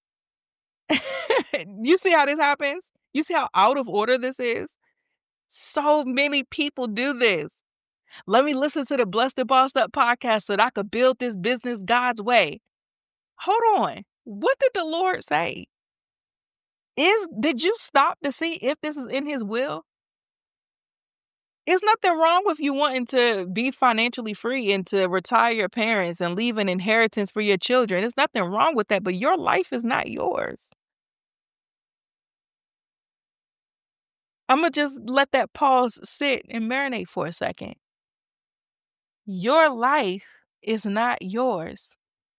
You see how this happens? You see how out of order this is? So many people do this. Let me listen to the Blessed and Bossed Up podcast so that I could build this business God's way. Hold on. What did the Lord say? Did you stop to see if this is in his will? It's nothing wrong with you wanting to be financially free and to retire your parents and leave an inheritance for your children. There's nothing wrong with that, but your life is not yours. I'm going to just let that pause sit and marinate for a second. Your life is not yours.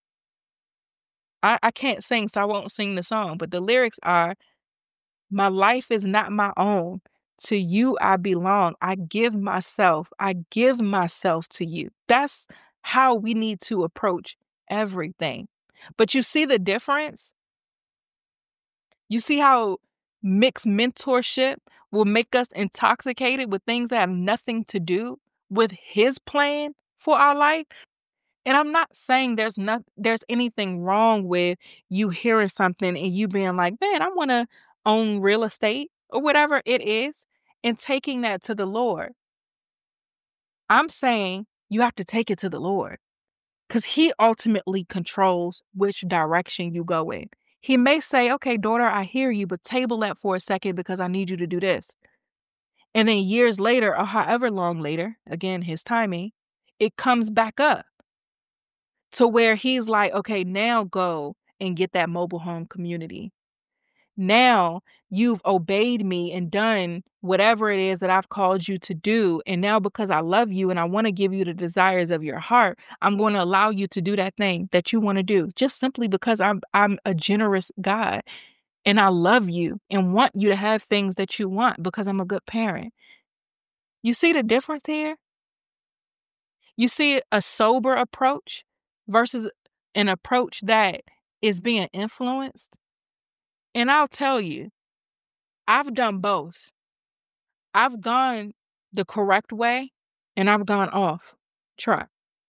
I can't sing, so I won't sing the song, but the lyrics are, my life is not my own. To you I belong. I give myself to you. That's how we need to approach everything. But you see the difference? You see how mixed mentorship will make us intoxicated with things that have nothing to do with his plan for our life? And I'm not saying there's anything wrong with you hearing something and you being like, man, I want to own real estate or whatever it is and taking that to the Lord. I'm saying you have to take it to the Lord because he ultimately controls which direction you go in. He may say, okay, daughter, I hear you, but table that for a second because I need you to do this. And then years later or however long later, again, his timing, it comes back up. To where he's like, okay, now go and get that mobile home community. Now you've obeyed me and done whatever it is that I've called you to do. And now because I love you and I want to give you the desires of your heart, I'm going to allow you to do that thing that you want to do just simply because I'm a generous God and I love you and want you to have things that you want because I'm a good parent. You see the difference here? You see a sober approach versus an approach that is being influenced. And I'll tell you, I've done both. I've gone the correct way and I've gone off track.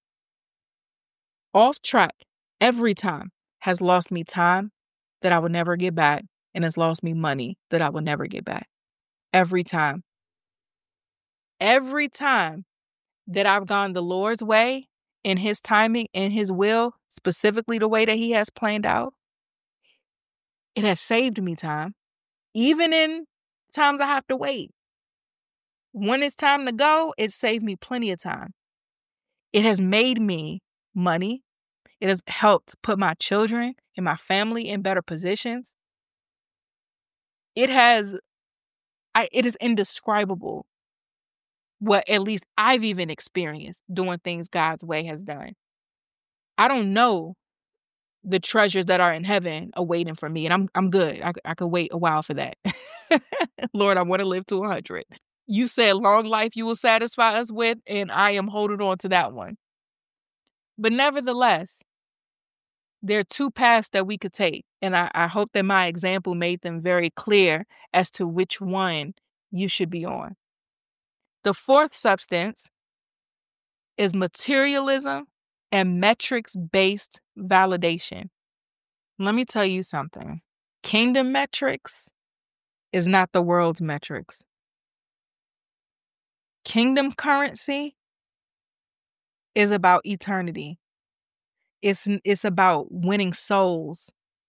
Off track every time has lost me time that I will never get back and has lost me money that I will never get back. Every time. Every time that I've gone the Lord's way in his timing and his will, specifically the way that he has planned out, it has saved me time. Even in times I have to wait. When it's time to go, it saved me plenty of time. It has made me money. It has helped put my children and my family in better positions. It is indescribable what at least I've even experienced doing things God's way has done. I don't know the treasures that are in heaven awaiting for me, and I'm good. I could wait a while for that. Lord, I want to live to 100. You said long life you will satisfy us with, and I am holding on to that one. But nevertheless, there are two paths that we could take, and I hope that my example made them very clear as to which one you should be on. The fourth substance is materialism and metrics-based validation. Let me tell you something. Kingdom metrics is not the world's metrics. Kingdom currency is about eternity. It's about winning souls.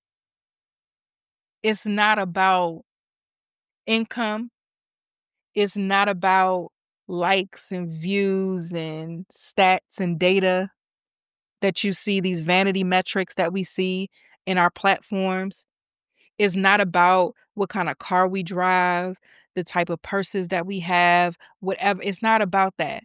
It's not about income. It's not about likes and views and stats and data that you see, these vanity metrics that we see in our platforms. It's not about what kind of car we drive, the type of purses that we have, whatever. It's not about that.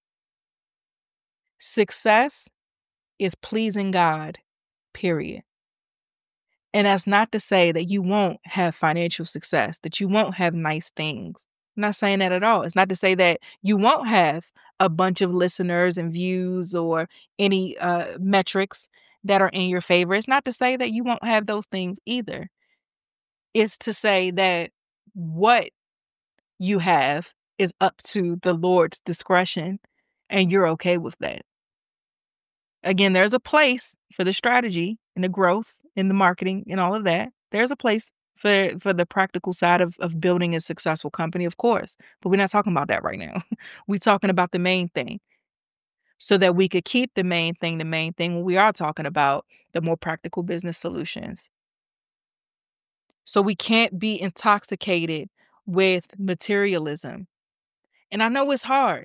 Success is pleasing God, period. And that's not to say that you won't have financial success, that you won't have nice things. I'm not saying that at all. It's not to say that you won't have a bunch of listeners and views or any metrics that are in your favor. It's not to say that you won't have those things either. It's to say that what you have is up to the Lord's discretion, and you're okay with that. Again, there's a place for the strategy and the growth and the marketing and all of that. There's a place for the practical side of building a successful company, of course. But we're not talking about that right now. We're talking about the main thing so that we could keep the main thing when we are talking about the more practical business solutions. So we can't be intoxicated with materialism. And I know it's hard.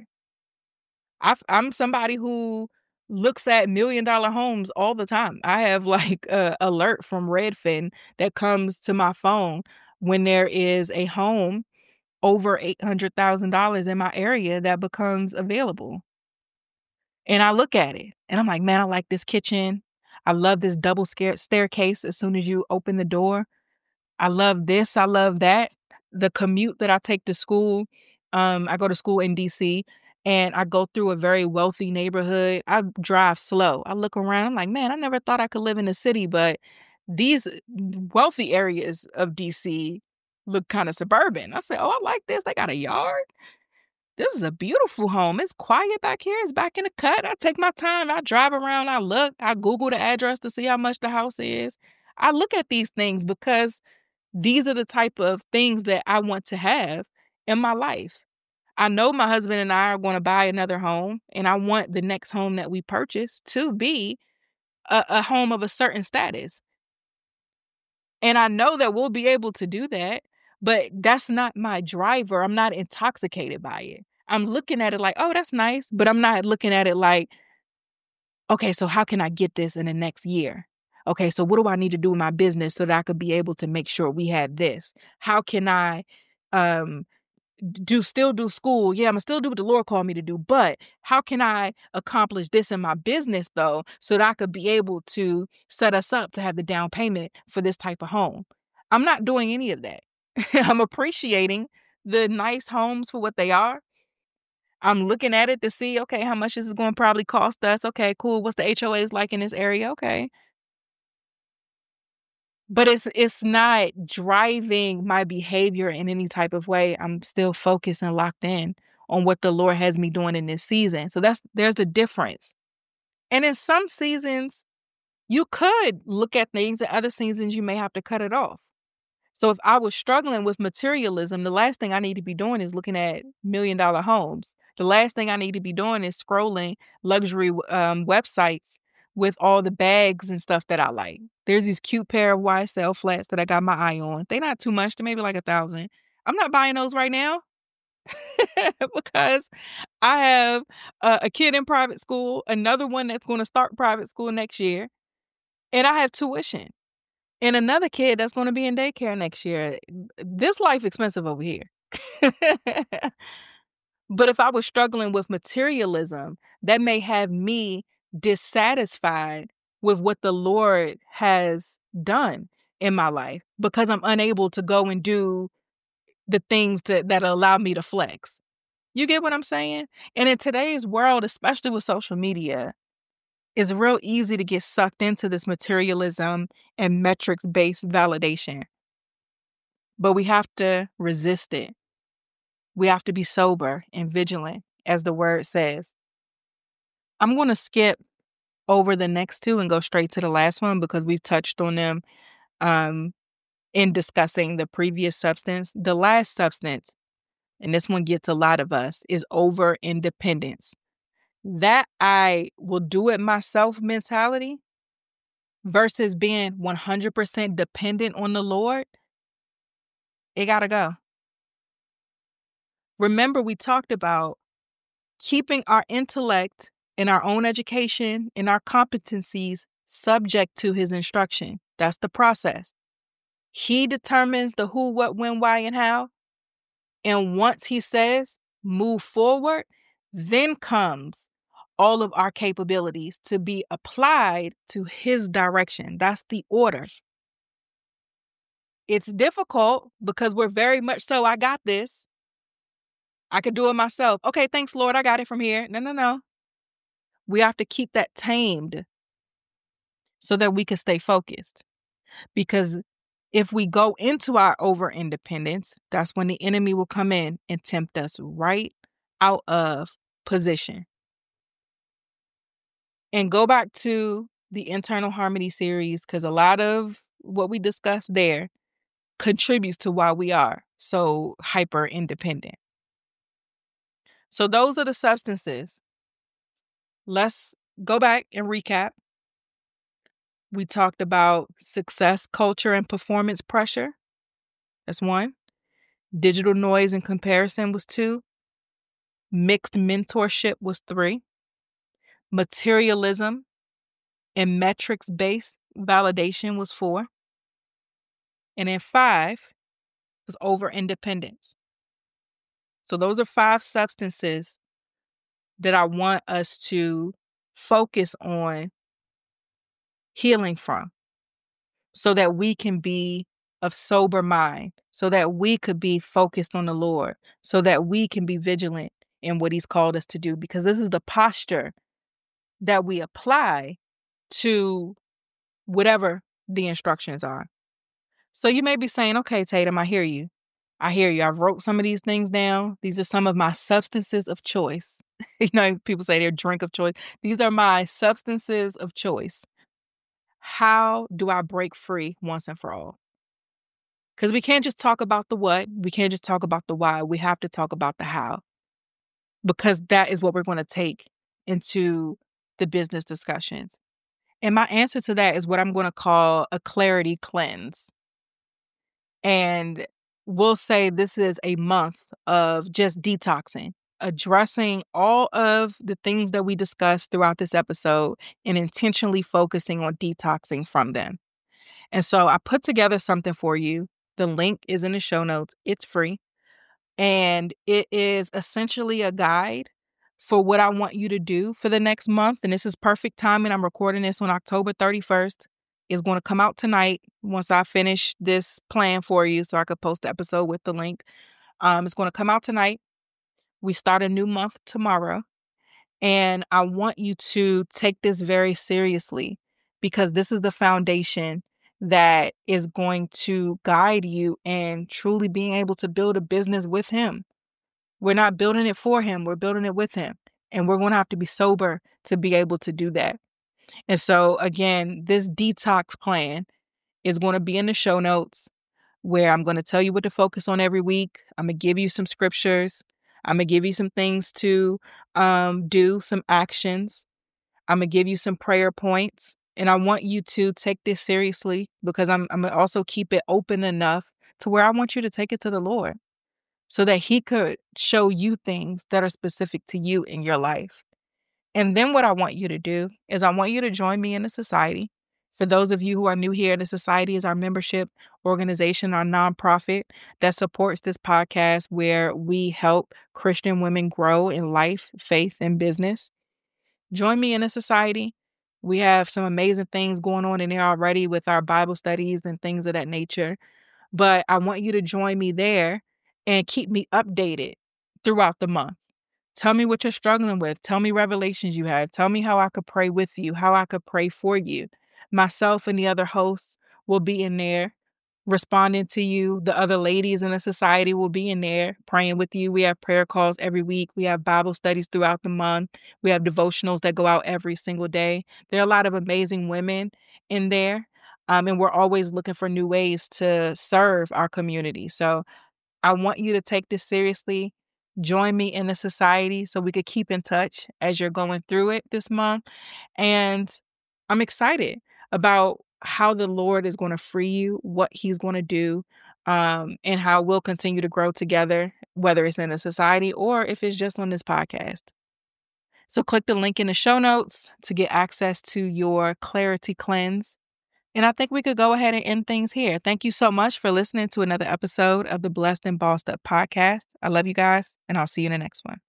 I'm somebody who looks at $1 million homes all the time. I have like a alert from Redfin that comes to my phone when there is a home over $800,000 in my area that becomes available. And I look at it and I'm like, man, I like this kitchen. I love this double staircase as soon as you open the door. I love this. I love that. The commute that I take to school, I go to school in DC and I go through a very wealthy neighborhood. I drive slow. I look around. I'm like, man, I never thought I could live in a city, but these wealthy areas of DC look kind of suburban. I say, oh, I like this. They got a yard. This is a beautiful home. It's quiet back here. It's back in the cut. I take my time. I drive around. I look. I Google the address to see how much the house is. I look at these things because these are the type of things that I want to have in my life. I know my husband and I are going to buy another home, and I want the next home that we purchase to be a home of a certain status. And I know that we'll be able to do that, but that's not my driver. I'm not intoxicated by it. I'm looking at it like, oh, that's nice, but I'm not looking at it like, okay, so how can I get this in the next year? Okay, so what do I need to do in my business so that I could be able to make sure we have this? How can I still do school? Yeah, I'm gonna still do what the Lord called me to do, but how can I accomplish this in my business though, so that I could be able to set us up to have the down payment for this type of home? I'm not doing any of that. I'm appreciating the nice homes for what they are. I'm looking at it to see, okay, how much this is going to probably cost us. Okay, cool. What's the HOAs like in this area? Okay. But it's not driving my behavior in any type of way. I'm still focused and locked in on what the Lord has me doing in this season. So there's a difference. And in some seasons, you could look at things, and other seasons you may have to cut it off. So if I was struggling with materialism, the last thing I need to be doing is looking at $1 million homes. The last thing I need to be doing is scrolling luxury websites with all the bags and stuff that I like. There's these cute pair of YSL flats that I got my eye on. They're not too much. They're maybe like $1,000. I'm not buying those right now because I have a kid in private school, another one that's going to start private school next year, and I have tuition. And another kid that's going to be in daycare next year. This life expensive over here. But if I was struggling with materialism, that may have me dissatisfied with what the Lord has done in my life because I'm unable to go and do the things that allow me to flex. You get what I'm saying? And in today's world, especially with social media, it's real easy to get sucked into this materialism and metrics-based validation. But we have to resist it. We have to be sober and vigilant, as the word says. I'm going to skip over the next two and go straight to the last one because we've touched on them in discussing the previous substance. The last substance, and this one gets a lot of us, is over independence. That I will do it myself mentality versus being 100% dependent on the Lord, it got to go. Remember, we talked about keeping our intellect and our own education and our competencies subject to his instruction. That's the process. He determines the who, what, when, why, and how. And once he says, move forward, then comes all of our capabilities to be applied to his direction. That's the order. It's difficult because we're very much so, I got this. I could do it myself. Okay, thanks, Lord. I got it from here. No. We have to keep that tamed so that we can stay focused. Because if we go into our over independence, that's when the enemy will come in and tempt us right out of position. And go back to the Internal Harmony series, because a lot of what we discussed there contributes to why we are so hyper independent. So those are the substances. Let's go back and recap. We talked about success, culture, and performance pressure. That's 1. Digital noise and comparison was 2. Mixed mentorship was 3. Materialism and metrics-based validation was 4. And then 5 was over independence. So those are 5 substances that I want us to focus on healing from so that we can be of sober mind, so that we could be focused on the Lord, so that we can be vigilant in what he's called us to do, because this is the posture that we apply to whatever the instructions are. So you may be saying, okay, Tatum, I hear you. I've wrote some of these things down. These are some of my substances of choice. People say they're drink of choice. These are my substances of choice. How do I break free once and for all? Because we can't just talk about the what. We can't just talk about the why. We have to talk about the how. Because that is what we're going to take into the business discussions. And my answer to that is what I'm going to call a clarity cleanse. And we'll say this is a month of just detoxing, addressing all of the things that we discussed throughout this episode and intentionally focusing on detoxing from them. And so I put together something for you. The link is in the show notes. It's free. And it is essentially a guide for what I want you to do for the next month. And this is perfect timing. I'm recording this on October 31st. It's going to come out tonight once I finish this plan for you so I could post the episode with the link. It's going to come out tonight. We start a new month tomorrow. And I want you to take this very seriously because this is the foundation that is going to guide you in truly being able to build a business with him. We're not building it for him. We're building it with him. And we're going to have to be sober to be able to do that. And so, again, this detox plan is going to be in the show notes. where I'm going to tell you what to focus on every week. I'm going to give you some scriptures. I'm going to give you some things to do, some actions. I'm going to give you some prayer points. And I want you to take this seriously because I'm going to also keep it open enough to where I want you to take it to the Lord so that He could show you things that are specific to you in your life. And then what I want you to do is I want you to join me in the society. For those of you who are new here, the society is our membership organization, our nonprofit that supports this podcast where we help Christian women grow in life, faith, and business. Join me in the society. We have some amazing things going on in there already with our Bible studies and things of that nature. But I want you to join me there and keep me updated throughout the month. Tell me what you're struggling with. Tell me revelations you have. Tell me how I could pray with you, how I could pray for you. Myself and the other hosts will be in there responding to you. The other ladies in the society will be in there praying with you. We have prayer calls every week. We have Bible studies throughout the month. We have devotionals that go out every single day. There are a lot of amazing women in there. And we're always looking for new ways to serve our community. So I want you to take this seriously. Join me in the society so we could keep in touch as you're going through it this month. And I'm excited about how the Lord is going to free you, what He's going to do, and how we'll continue to grow together, whether it's in a society or if it's just on this podcast. So click the link in the show notes to get access to your Clarity Cleanse. And I think we could go ahead and end things here. Thank you so much for listening to another episode of the Blessed and Bossed Up podcast. I love you guys, and I'll see you in the next one.